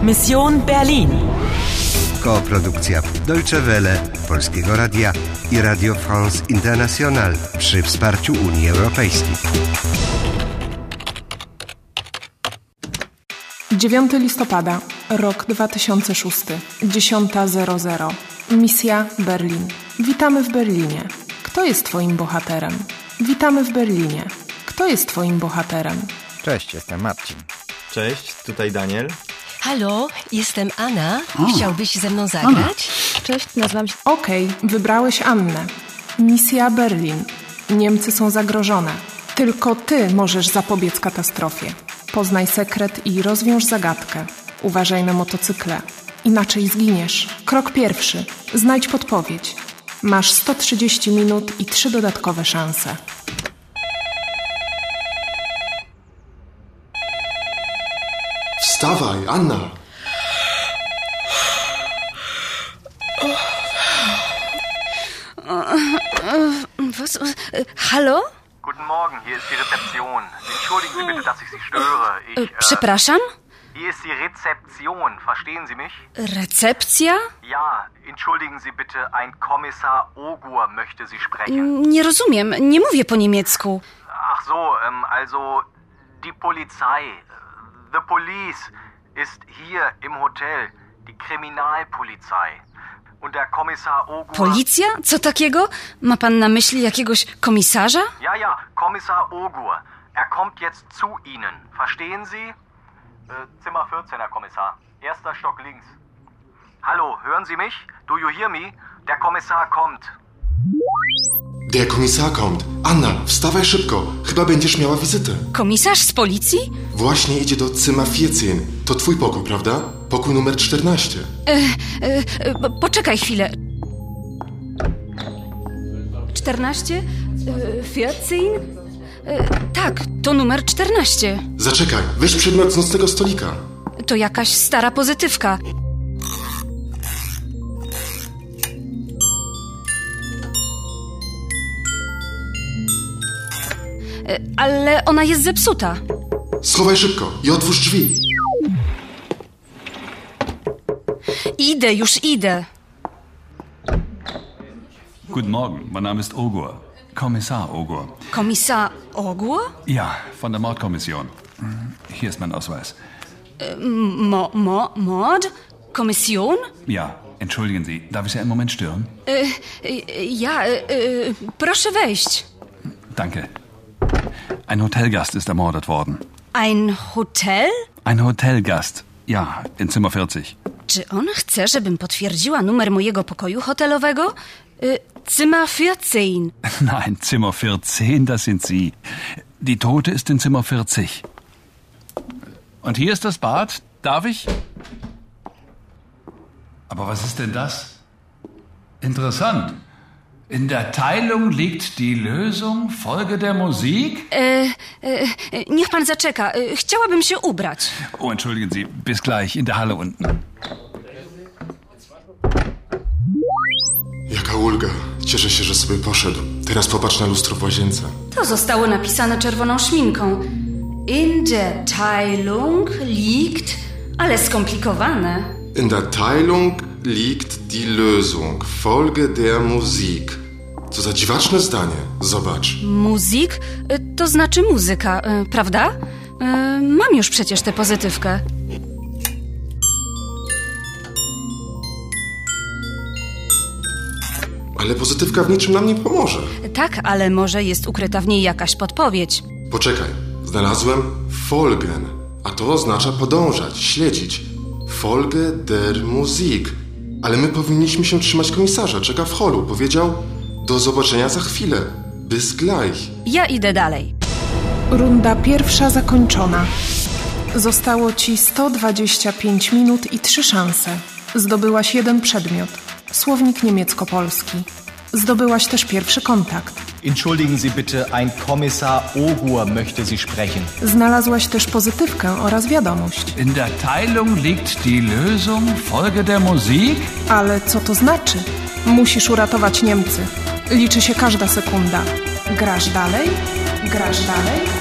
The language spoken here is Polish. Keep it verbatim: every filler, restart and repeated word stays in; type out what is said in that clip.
Mission Berlin. Koprodukcja Deutsche Welle, Polskiego Radia i Radio France International przy wsparciu Unii Europejskiej. dziewiątego listopada, rok dwa tysiące szósty, dziesiąta zero zero. Misja Berlin. Witamy w Berlinie. Kto jest twoim bohaterem? Witamy w Berlinie. Kto jest twoim bohaterem? Cześć, jestem Marcin. Cześć, tutaj Daniel. Halo, jestem Anna. Chciałbyś ze mną zagrać? Cześć, nazywam się... Okej, wybrałeś Annę. Misja Berlin. Niemcy są zagrożone. Tylko ty możesz zapobiec katastrofie. Poznaj sekret i rozwiąż zagadkę. Uważaj na motocykle. Inaczej zginiesz. Krok pierwszy. Znajdź podpowiedź. Masz sto trzydzieści minut i trzy dodatkowe szanse. Wstawaj, Anna! Was? Hallo? Guten Morgen, hier ist die Rezeption. Entschuldigen Sie bitte, dass ich Sie störe. Ich, äh, Przepraszam? Hier ist die Rezeption, verstehen Sie mich? Recepcja? Ja, entschuldigen Sie bitte, ein Kommissar Ogur möchte Sie sprechen. Nie rozumiem, nie mówię po niemiecku. Ach so, ähm, also die Polizei, the police ist hier im Hotel, die Kriminalpolizei. Und der Kommissar Ogur... Policja? Co takiego? Ma pan na myśli jakiegoś komisarza? Ja, ja, Kommissar Ogur. Er kommt jetzt zu Ihnen. Verstehen Sie? Äh, Zimmer vierzehn, Herr Kommissar. Erster Stock links. Hallo, hören Sie mich? Do you hear me? Der Kommissar kommt. Der Kommissar kommt. Anna, wstawaj szybko. Chyba będziesz miała wizytę. Komisarz z policji? Właśnie idzie do Zimmer vierzehn. To twój pokój, prawda? Pokój numer czternaście. E, e, e, poczekaj chwilę. czternaście? E, vierzehn? E, tak, to numer czternaście. Zaczekaj, weź przedmiot z nocnego stolika. To jakaś stara pozytywka. E, ale ona jest zepsuta. Schowaj szybko i otwórz drzwi. Idę, już idę. Guten Morgen, mein Name ist Ogur. Kommissar Ogur. Kommissar Ogur? Ja, von der Mordkommission. Hier ist mein Ausweis. Mo, mo, Mord? Kommission? Ja, entschuldigen Sie, darf ich Sie einen Moment stören? Äh, äh, ja, äh, proszę wejść. Danke. Ein Hotelgast ist ermordet worden. Ein Hotel? Ein Hotelgast, ja, in Zimmer vierzig. Czy on chce, żebym potwierdziła numer mojego pokoju hotelowego? Y, Zimmer vierzehn. Nein, Zimmer vierzehn, das sind Sie. Die Tote ist in Zimmer vierzig. Und hier ist das Bad. Darf ich? Aber was ist denn das? Interessant. In der Teilung liegt die Lösung. Folge der Musik? E, e, niech pan zaczeka. E, chciałabym się ubrać. Oh, entschuldigen Sie. Bis gleich in der Halle unten. Jaka ulga. Cieszę się, że sobie poszedł. Teraz popatrz na lustro w łazience. To zostało napisane czerwoną szminką. In der Teilung liegt... Ale skomplikowane. In der Teilung liegt die Lösung. Folge der Musik. Co za dziwaczne zdanie. Zobacz. Muzik? E, to znaczy muzyka, e, prawda? E, mam już przecież tę pozytywkę. Ale pozytywka w niczym nam nie pomoże. Tak, ale może jest ukryta w niej jakaś podpowiedź. Poczekaj, znalazłem folgen, a to oznacza podążać, śledzić. Folge der Musik. Ale my powinniśmy się trzymać komisarza, czeka w holu. Powiedział, do zobaczenia za chwilę. Bis gleich. Ja idę dalej. Runda pierwsza zakończona. Zostało ci sto dwadzieścia pięć minut i trzy szanse. Zdobyłaś jeden przedmiot. Słownik niemiecko-polski. Zdobyłaś też pierwszy kontakt. Entschuldigen Sie bitte, ein Kommissar Ogur möchte Sie sprechen. Znalazłaś też pozytywkę oraz wiadomość. In der Teilung liegt die Lösung. Folge der Musik? Ale co to znaczy? Musisz uratować Niemcy. Liczy się każda sekunda. Grasz dalej? Grasz dalej?